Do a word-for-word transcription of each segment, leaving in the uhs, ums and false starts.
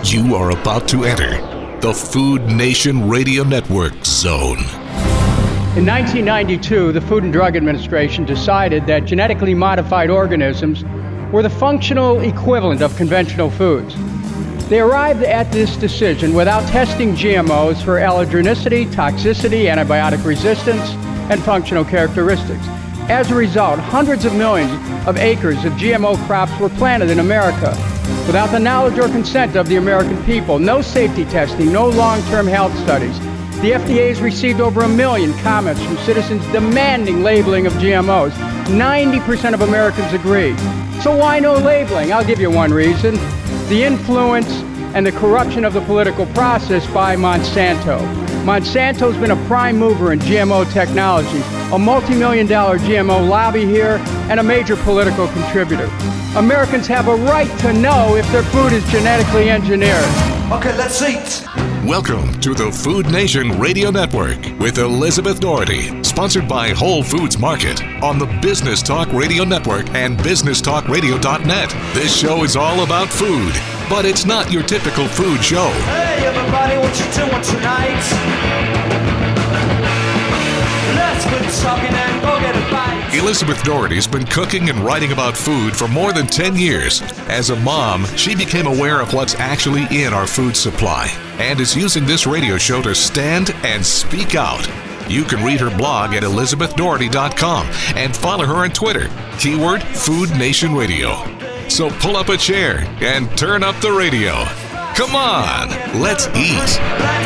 You are about to enter the Food Nation Radio Network zone. In nineteen ninety-two, the Food and Drug Administration decided that genetically modified organisms were the functional equivalent of conventional foods. They arrived at this decision without testing G M Os for allergenicity, toxicity, antibiotic resistance, and functional characteristics. As a result, hundreds of millions of acres of G M O crops were planted in America without the knowledge or consent of the American people. No safety testing, no long-term health studies. The F D A has received over a million comments from citizens demanding labeling of G M Os. ninety percent of Americans agree. So why no labeling? I'll give you one reason. The influence and the corruption of the political process by Monsanto. Monsanto's been a prime mover in G M O technology, a multi-million dollar G M O lobby here, and a major political contributor. Americans have a right to know if their food is genetically engineered. Okay, let's eat. Welcome to the Food Nation Radio Network with Elizabeth Doherty, sponsored by Whole Foods Market on the Business Talk Radio Network and business talk radio dot net. This show is all about food, but it's not your typical food show. Hey everybody, what you doing tonight? Let's quit talking and go get a bite. Elizabeth Doherty's been cooking and writing about food for more than ten years. As a mom, she became aware of what's actually in our food supply and is using this radio show to stand and speak out. You can read her blog at elizabeth doherty dot com and follow her on Twitter, keyword Food Nation Radio. So pull up a chair and turn up the radio. Come on, let's eat.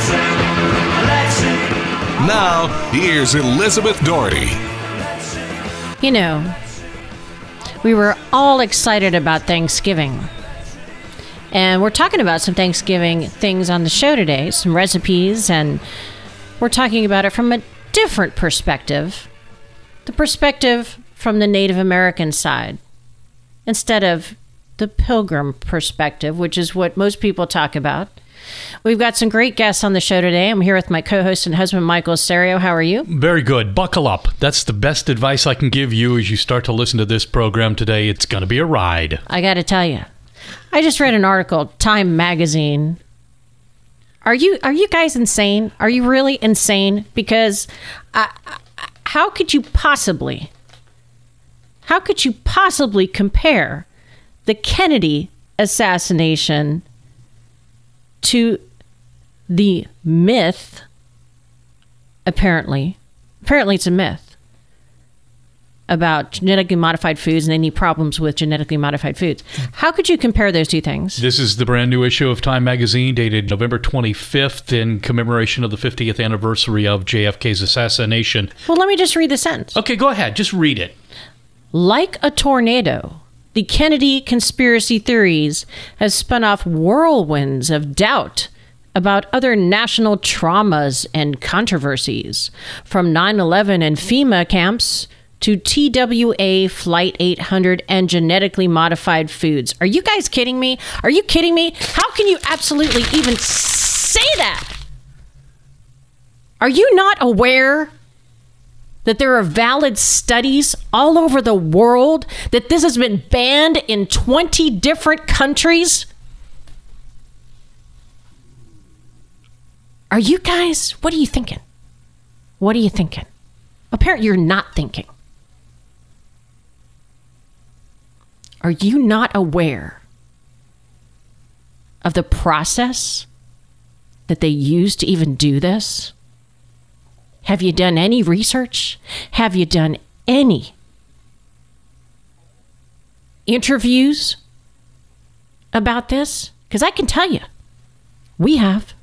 Now, here's Elizabeth Doherty. You know, we were all excited about Thanksgiving. And we're talking about some Thanksgiving things on the show today, some recipes, and we're talking about it from a different perspective. The perspective from the Native American side, instead of the Pilgrim perspective, which is what most people talk about. We've got some great guests on the show today. I'm here with my co-host and husband, Michael Serio. How are you? Very good. Buckle up. That's the best advice I can give you as you start to listen to this program today. It's going to be a ride. I got to tell you, I just read an article, Time Magazine. Are you are you guys insane? Are you really insane? Because uh, how could you possibly, how could you possibly compare the Kennedy assassination to the myth, apparently, apparently it's a myth, about genetically modified foods and any problems with genetically modified foods. How could you compare those two things? This is the brand new issue of Time Magazine dated November twenty-fifth in commemoration of the fiftieth anniversary of J F K's assassination. Well, let me just read the sentence. Okay, go ahead. Just read it. Like a tornado, the Kennedy conspiracy theories has spun off whirlwinds of doubt about other national traumas and controversies, from nine eleven and FEMA camps to T W A Flight eight hundred and genetically modified foods. Are you guys kidding me? Are you kidding me? How can you absolutely even say that? Are you not aware that there are valid studies all over the world that this has been banned in twenty different countries? Are you guys, what are you thinking? What are you thinking? Apparently you're not thinking. Are you not aware of the process that they use to even do this? Have you done any research? Have you done any interviews about this? Because I can tell you, we have.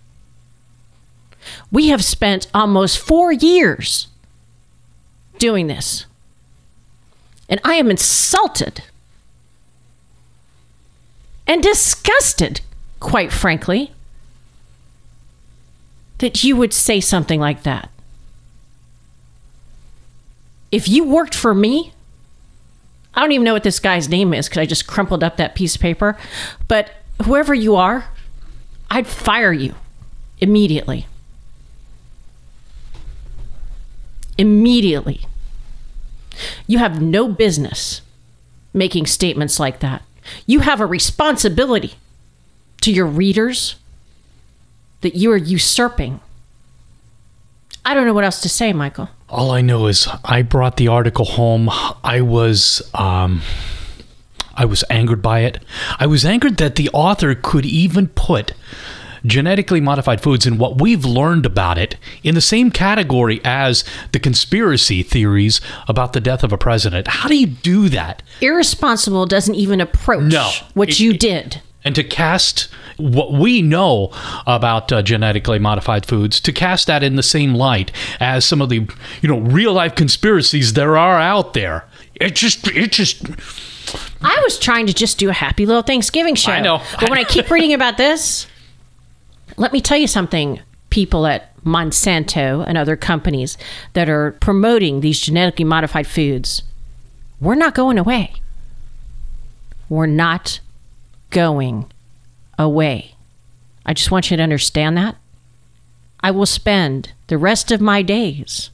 We have spent almost four years doing this. And I am insulted and disgusted, quite frankly, that you would say something like that. If you worked for me, I don't even know what this guy's name is because I just crumpled up that piece of paper, but whoever you are, I'd fire you immediately. Immediately. You have no business making statements like that. You have a responsibility to your readers that you are usurping. I don't know what else to say, Michael. All I know is I brought the article home. I was um, I was angered by it. I was angered that the author could even put genetically modified foods and what we've learned about it in the same category as the conspiracy theories about the death of a president. How do you do that? Irresponsible doesn't even approach no, what it, you it, did. And to cast what we know about uh, genetically modified foods, to cast that in the same light as some of the, you know, real life conspiracies there are out there. It just, it just... I was trying to just do a happy little Thanksgiving show. I know. But when I keep reading about this, let me tell you something, people at Monsanto and other companies that are promoting these genetically modified foods. We're not going away. We're not going away. I just want you to understand that. I will spend the rest of my days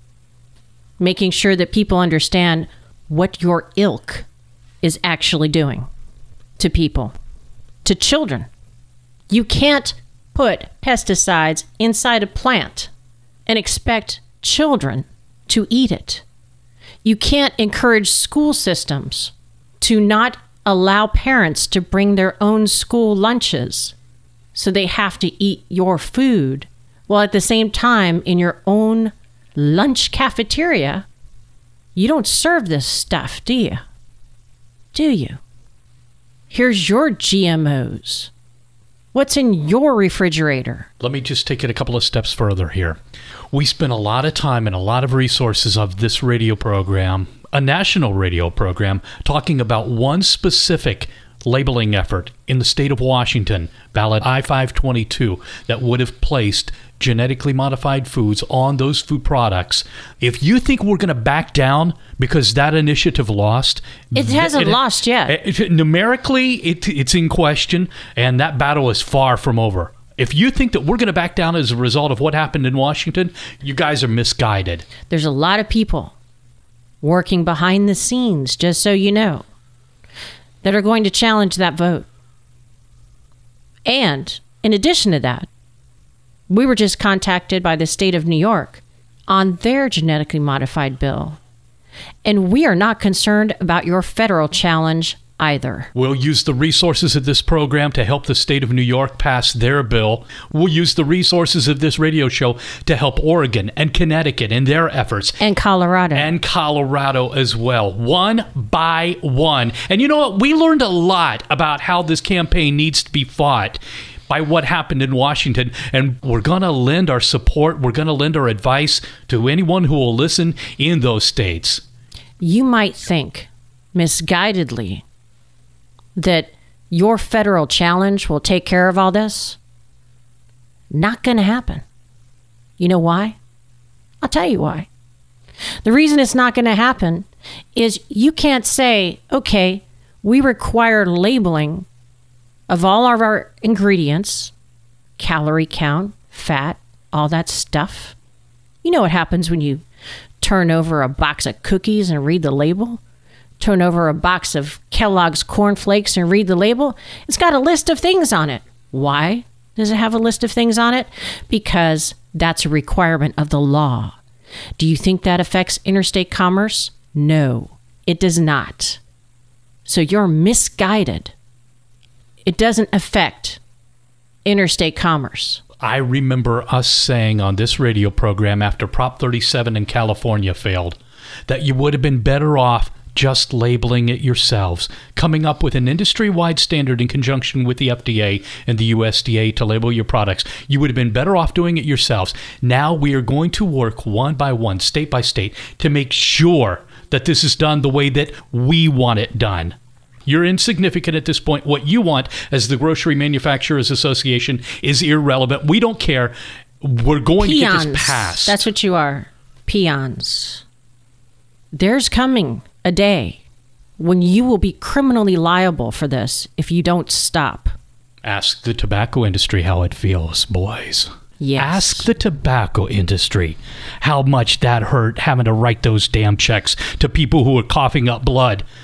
making sure that people understand what your ilk is actually doing to people, to children. You can't put pesticides inside a plant and expect children to eat it. You can't encourage school systems to not allow parents to bring their own school lunches so they have to eat your food, while at the same time in your own lunch cafeteria, you don't serve this stuff, do you? Do you? Here's your G M Os. What's in your refrigerator? Let me just take it a couple of steps further here. We spent a lot of time and a lot of resources of this radio program, a national radio program, talking about one specific labeling effort in the state of Washington, ballot I five twenty-two, that would have placed genetically modified foods on those food products. If you think we're going to back down because that initiative lost... It hasn't it, lost yet. It, it, numerically, it, it's in question, and that battle is far from over. If you think that we're going to back down as a result of what happened in Washington, you guys are misguided. There's a lot of people working behind the scenes, just so you know, that are going to challenge that vote. And in addition to that, we were just contacted by the state of New York on their genetically modified bill. And we are not concerned about your federal challenge either. We'll use the resources of this program to help the state of New York pass their bill. We'll use the resources of this radio show to help Oregon and Connecticut in their efforts. And Colorado. And Colorado as well, one by one. And you know what? We learned a lot about how this campaign needs to be fought by what happened in Washington, and we're going to lend our support, we're going to lend our advice to anyone who will listen in those states. You might think, misguidedly, that your federal challenge will take care of all this. Not going to happen. You know why? I'll tell you why. The reason it's not going to happen is you can't say, okay, we require labeling of all of our ingredients, calorie count, fat, all that stuff. You know what happens when you turn over a box of cookies and read the label? Turn over a box of Kellogg's Corn Flakes and read the label? It's got a list of things on it. Why does it have a list of things on it? Because that's a requirement of the law. Do you think that affects interstate commerce? No, it does not. So you're misguided. It doesn't affect interstate commerce. I remember us saying on this radio program after Prop thirty-seven in California failed that you would have been better off just labeling it yourselves, coming up with an industry-wide standard in conjunction with the F D A and the U S D A to label your products. You would have been better off doing it yourselves. Now we are going to work one by one, state by state, to make sure that this is done the way that we want it done. You're insignificant at this point. What you want as the Grocery Manufacturers Association is irrelevant. We don't care. We're going Peons. to get this passed. That's what you are. Peons. There's coming a day when you will be criminally liable for this if you don't stop. Ask the tobacco industry how it feels, boys. Yes. Ask the tobacco industry how much that hurt having to write those damn checks to people who are coughing up blood.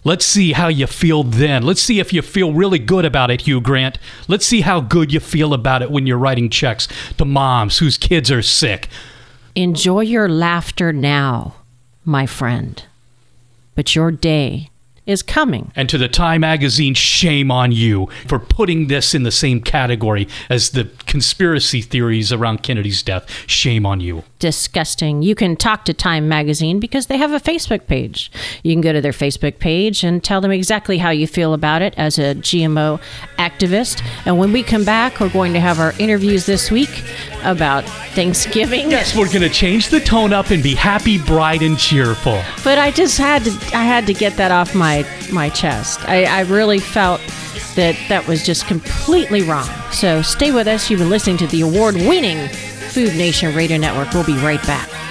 Let's see how you feel then. Let's see if you feel really good about it, Hugh Grant. Let's see how good you feel about it when you're writing checks to moms whose kids are sick. Enjoy your laughter now, my friend. But your day is coming. And to the Time magazine, shame on you for putting this in the same category as the conspiracy theories around Kennedy's death. Shame on you. Disgusting. You can talk to Time magazine because they have a Facebook page. You can go to their Facebook page and tell them exactly how you feel about it as a G M O activist. And when we come back, we're going to have our interviews this week about Thanksgiving. Yes, we're going to change the tone up and be happy, bright, and cheerful. But I just had to I had to get that off my my chest. I, I really felt that that was just completely wrong. So stay with us. You've been listening to the award-winning Food Nation Radio Network. We'll be right back.